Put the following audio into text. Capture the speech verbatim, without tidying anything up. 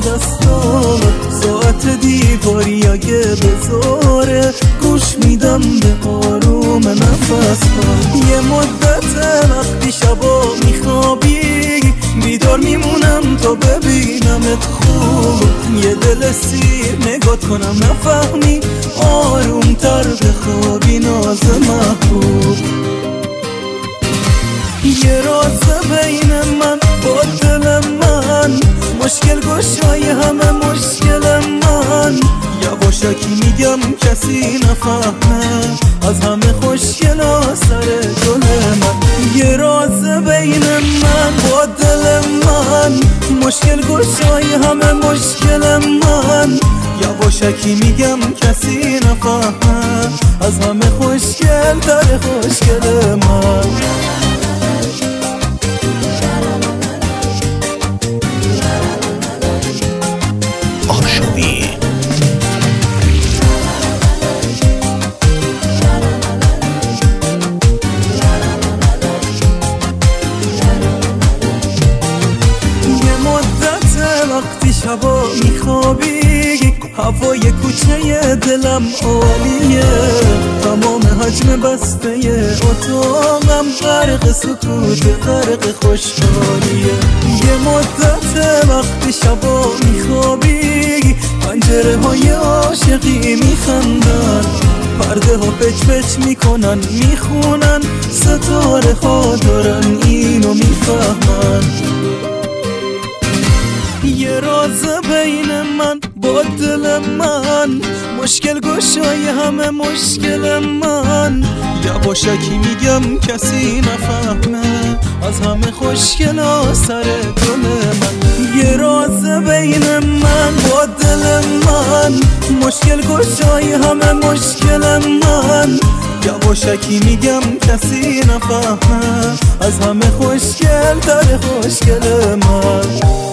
دستام، ساعت دیواری اگه بذاره گوش میدم به آروم نفس ها. یه مدت وقتی شبا میخوابی بیدار میمونم تا ببینمت خوب، یه دل سیر نگات کنم نفهمی، آروم تر بخوابی ناز محبوب. یه راز بین من با دل من، مشکل گشای همه مشکل من، یواشکی میگم کسی نفهمه، از همه خوشگل سر گل من. یه راز بین من با دل من، مشکل گشای همه مشکل من، یواشکی میگم کسی نفهمه، از همه خوشگل تر خوشگل من. وقتی شبا میخوابی هوای کوچه دلم عالیه، تمام حجم بسته اتاقم غرق سکوت غرق خوشحالیه. یه مدت وقتی شبا میخوابی پنجره های عاشقی میخندن، پرده ها پچ پچ میکنن میخونن، ستاره ها دارن اینو میفهمن. یه راز بین من با دل من، مشکل گشای همه مشکل من، یواشکی میگم کسی نفهمه، از همه خوشگل سر گل من. یه راز بین من با دل من، مشکل گشای همه مشکل من، یواشکی میگم کسی نفهمه، از همه خوشگل تر خوشگل من.